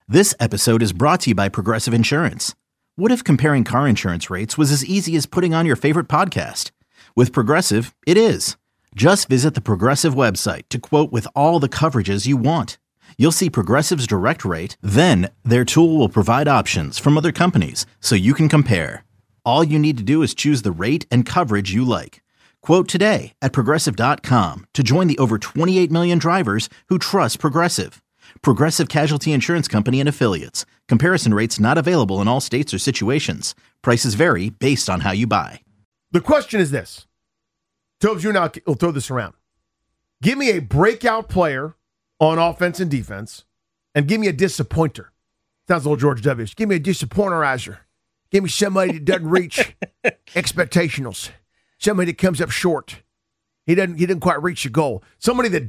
This episode is brought to you by Progressive Insurance. What if comparing car insurance rates was as easy as putting on your favorite podcast? With Progressive, it is. Just visit the Progressive website to quote with all the coverages you want. You'll see Progressive's direct rate, then their tool will provide options from other companies so you can compare. All you need to do is choose the rate and coverage you like. Quote today at Progressive.com to join the over 28 million drivers who trust Progressive. Progressive Casualty Insurance Company and Affiliates. Comparison rates not available in all states or situations. Prices vary based on how you buy. The question is this. Tobes, you and I will throw this around. Give me a breakout player on offense and defense, and give me a disappointer. Sounds a little George W. Give me a disappointerizer. Give me somebody that doesn't reach expectationals. Somebody that comes up short. He didn't quite reach the goal. Somebody that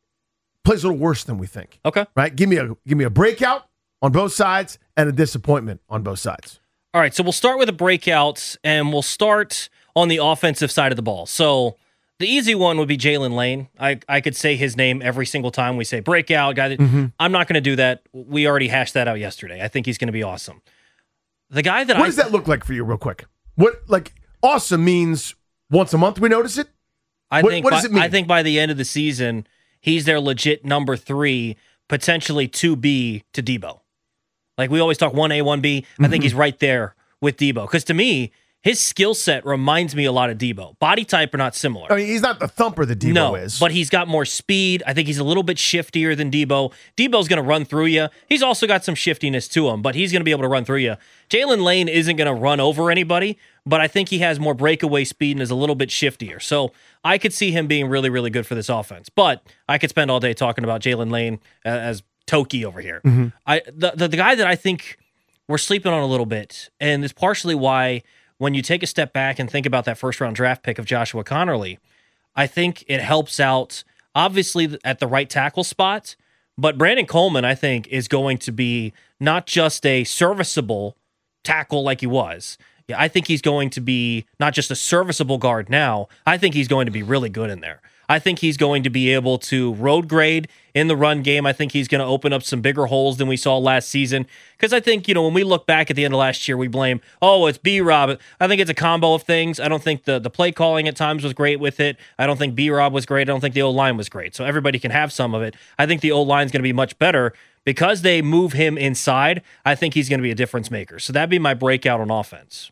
plays a little worse than we think. Okay. Right? Give me a breakout on both sides and a disappointment on both sides. All right, so we'll start with the breakouts, and we'll start on the offensive side of the ball. So the easy one would be Jalen Lane. I could say his name every single time we say breakout. Guy that, I'm not going to do that. We already hashed that out yesterday. I think he's going to be awesome. The guy that What does that look like for you real quick? What, like, awesome means once a month we notice it? What does it mean? I think by the end of the season, he's their legit number 3, potentially 2B to Debo. Like we always talk 1A, 1B. I think he's right there with Debo. Because to me, his skill set reminds me a lot of Debo. Body type are not similar. I mean, he's not the thumper that Debo is. But he's got more speed. I think he's a little bit shiftier than Debo. Debo's going to run through you. He's also got some shiftiness to him, but he's going to be able to run through you. Jalen Lane isn't going to run over anybody, but I think he has more breakaway speed and is a little bit shiftier. So I could see him being really, really good for this offense. But I could spend all day talking about Jalen Lane as Toki over here. The guy that I think we're sleeping on a little bit, and it's partially why when you take a step back and think about that first-round draft pick of Joshua Connerly, I think it helps out, obviously, at the right tackle spot, but Brandon Coleman, I think, is going to be not just a serviceable tackle like he was. Yeah, I think he's going to be not just a serviceable guard now. I think he's going to be really good in there. I think he's going to be able to road grade in the run game. I think he's going to open up some bigger holes than we saw last season. Because I think, when we look back at the end of last year, we blame, it's B-Rob. I think it's a combo of things. I don't think the play calling at times was great with it. I don't think B-Rob was great. I don't think the O-line was great. So everybody can have some of it. I think the O-line is going to be much better. Because they move him inside, I think he's going to be a difference maker. So that'd be my breakout on offense.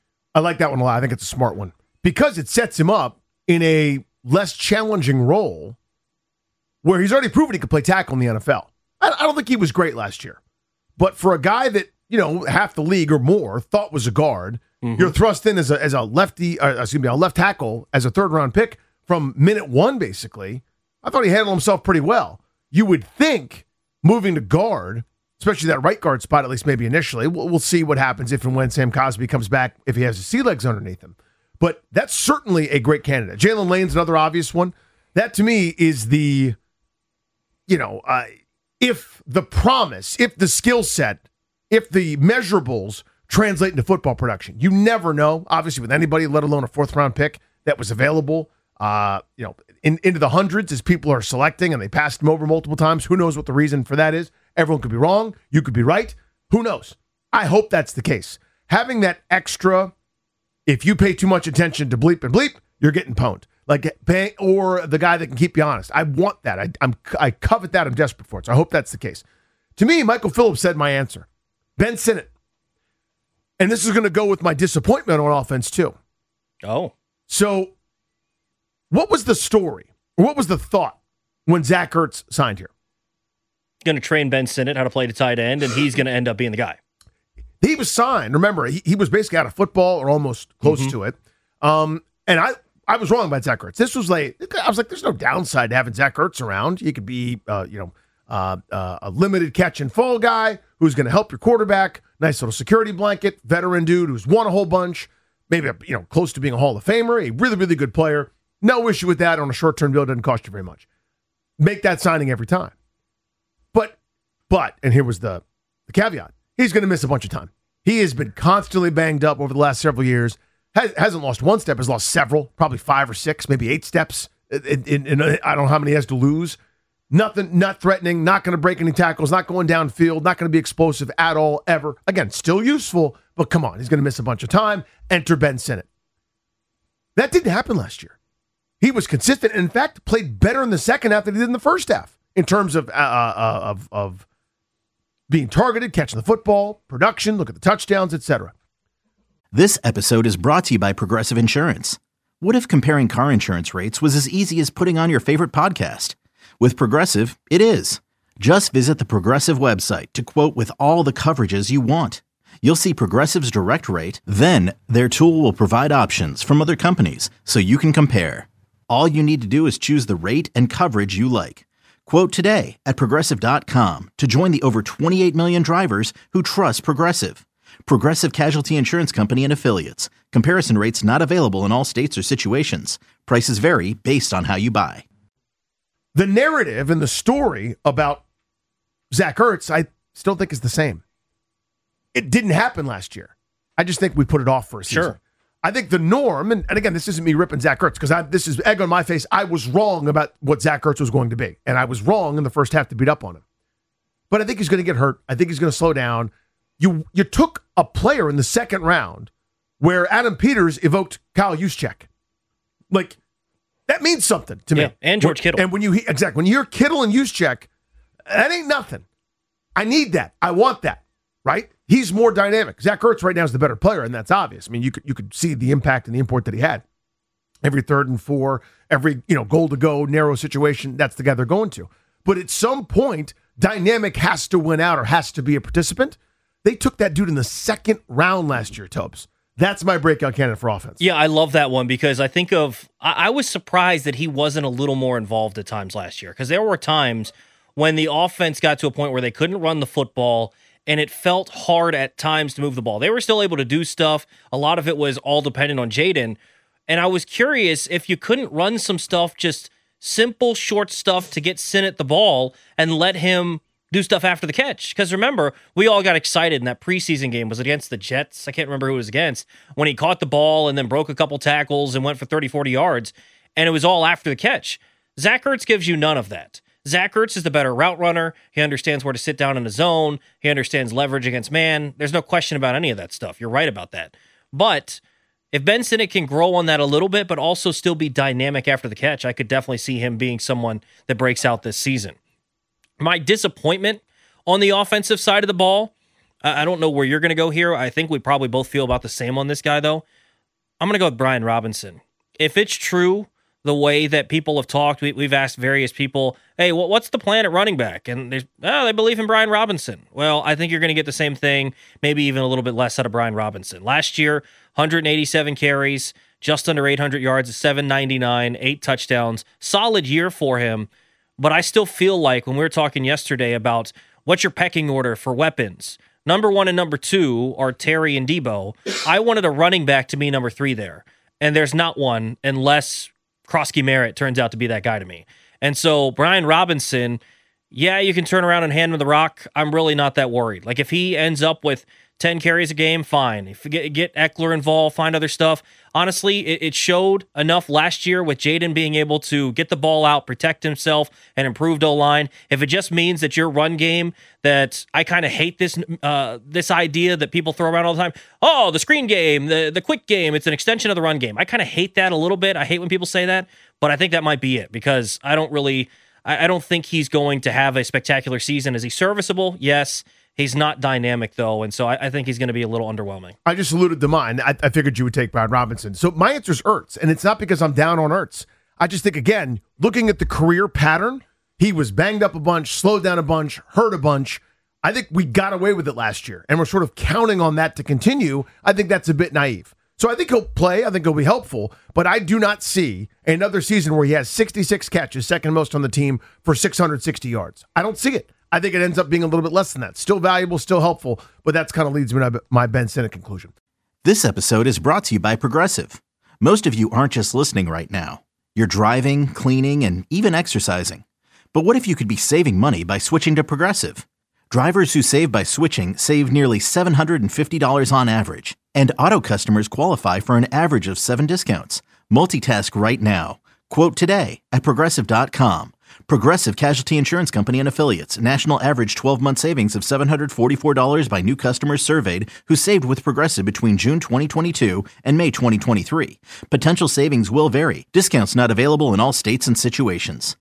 I like that one a lot. I think it's a smart one. Because it sets him up in a less challenging role where he's already proven he could play tackle in the NFL. I don't think he was great last year. But for a guy that, half the league or more thought was a guard, you're thrust in as a left tackle as a third-round pick from minute 1, basically. I thought he handled himself pretty well. You would think moving to guard, especially that right guard spot, at least maybe initially, we'll see what happens if and when Sam Cosby comes back, if he has his sea legs underneath him. But that's certainly a great candidate. Jalen Lane's another obvious one. That, to me, is the, if the promise, if the skill set, if the measurables translate into football production. You never know, obviously, with anybody, let alone a fourth-round pick that was available, into the hundreds as people are selecting, and they passed him over multiple times. Who knows what the reason for that is? Everyone could be wrong. You could be right. Who knows? I hope that's the case. Having that extra... If you pay too much attention to bleep and bleep, you're getting pwned. Or the guy that can keep you honest. I want that. I covet that. I'm desperate for it. So I hope that's the case. To me, Michael Phillips said my answer. Ben Sinnott. And this is going to go with my disappointment on offense, too. Oh. So what was the story? Or what was the thought when Zach Ertz signed here? Going to train Ben Sinnott how to play the tight end, and he's going to end up being the guy. He was signed. Remember, he was basically out of football or almost close to it. And I was wrong about Zach Ertz. This was I was like, there's no downside to having Zach Ertz around. He could be, a limited catch and fall guy who's going to help your quarterback. Nice little security blanket, veteran dude who's won a whole bunch. Maybe, close to being a Hall of Famer. A really, really good player. No issue with that on a short-term deal. Doesn't cost you very much. Make that signing every time. But, and here was the caveat. He's going to miss a bunch of time. He has been constantly banged up over the last several years. Hasn't lost one step, has lost several, probably 5 or 6, maybe 8 steps. In I don't know how many he has to lose. Nothing, not threatening, not going to break any tackles, not going downfield, not going to be explosive at all, ever. Again, still useful, but come on, he's going to miss a bunch of time. Enter Ben Sinnott. That didn't happen last year. He was consistent and, in fact, played better in the second half than he did in the first half in terms of being targeted, catching the football, production, look at the touchdowns, etc. This episode is brought to you by Progressive Insurance. What if comparing car insurance rates was as easy as putting on your favorite podcast? With Progressive, it is. Just visit the Progressive website to quote with all the coverages you want. You'll see Progressive's direct rate, then their tool will provide options from other companies so you can compare. All you need to do is choose the rate and coverage you like. Quote today at Progressive.com to join the over 28 million drivers who trust Progressive. Progressive Casualty Insurance Company and Affiliates. Comparison rates not available in all states or situations. Prices vary based on how you buy. The narrative and the story about Zach Ertz, I still think is the same. It didn't happen last year. I just think we put it off for a season. Sure. I think the norm, and again, this isn't me ripping Zach Ertz, because this is egg on my face. I was wrong about what Zach Ertz was going to be, and I was wrong in the first half to beat up on him. But I think he's going to get hurt. I think he's going to slow down. You took a player in the second round where Adam Peters evoked Kyle Juszczyk. Like, that means something to me. And George Kittle. And when you hear Kittle and Juszczyk, that ain't nothing. I need that. I want that, right? He's more dynamic. Zach Ertz right now is the better player, and that's obvious. I mean, you could see the impact and the import that he had. Every 3rd and 4, every goal to go, narrow situation, that's the guy they're going to. But at some point, dynamic has to win out or has to be a participant. They took that dude in the second round last year, Tobes. That's my breakout candidate for offense. Yeah, I love that one because I was surprised that he wasn't a little more involved at times last year, because there were times when the offense got to a point where they couldn't run the football and it felt hard at times to move the ball. They were still able to do stuff. A lot of it was all dependent on Jaden. And I was curious if you couldn't run some stuff, just simple, short stuff to get Sinnott the ball and let him do stuff after the catch. Because remember, we all got excited in that preseason game. Was it against the Jets? I can't remember who it was against. When he caught the ball and then broke a couple tackles and went for 30, 40 yards. And it was all after the catch. Zach Ertz gives you none of that. Zach Ertz is the better route runner. He understands where to sit down in the zone. He understands leverage against man. There's no question about any of that stuff. You're right about that. But if Ben Sinnott can grow on that a little bit, but also still be dynamic after the catch, I could definitely see him being someone that breaks out this season. My disappointment on the offensive side of the ball, I don't know where you're going to go here. I think we probably both feel about the same on this guy, though. I'm going to go with Brian Robinson. If it's true, the way that people have talked, we've asked various people, hey, what's the plan at running back? And they believe in Brian Robinson. Well, I think you're going to get the same thing, maybe even a little bit less out of Brian Robinson. Last year, 187 carries, just under 800 yards, 799, 8 touchdowns. Solid year for him. But I still feel like when we were talking yesterday about what's your pecking order for weapons, number 1 and number 2 are Terry and Debo. I wanted a running back to be number 3 there. And there's not one unless Krosky Merritt turns out to be that guy to me. And so Brian Robinson, yeah, you can turn around and hand him the rock. I'm really not that worried. Like if he ends up with 10 carries a game, fine. If you get Eckler involved, find other stuff. Honestly, it showed enough last year with Jaden being able to get the ball out, protect himself, and improved O-line. If it just means that your run game, that I kind of hate this idea that people throw around all the time. Oh, the screen game, the quick game, it's an extension of the run game. I kind of hate that a little bit. I hate when people say that, but I think that might be it because I don't think he's going to have a spectacular season. Is he serviceable? Yes. He's not dynamic, though, and so I think he's going to be a little underwhelming. I just alluded to mine. I figured you would take Brian Robinson. So my answer is Ertz, and it's not because I'm down on Ertz. I just think, again, looking at the career pattern, he was banged up a bunch, slowed down a bunch, hurt a bunch. I think we got away with it last year, and we're sort of counting on that to continue. I think that's a bit naive. So I think he'll play. I think he'll be helpful, but I do not see another season where he has 66 catches, second most on the team, for 660 yards. I don't see it. I think it ends up being a little bit less than that. Still valuable, still helpful, but that's kind of leads me to my Ben Sinnott conclusion. This episode is brought to you by Progressive. Most of you aren't just listening right now. You're driving, cleaning, and even exercising. But what if you could be saving money by switching to Progressive? Drivers who save by switching save nearly $750 on average, and auto customers qualify for an average of 7 discounts. Multitask right now. Quote today at Progressive.com. Progressive Casualty Insurance Company and Affiliates. National average 12-month savings of $744 by new customers surveyed who saved with Progressive between June 2022 and May 2023. Potential savings will vary. Discounts not available in all states and situations.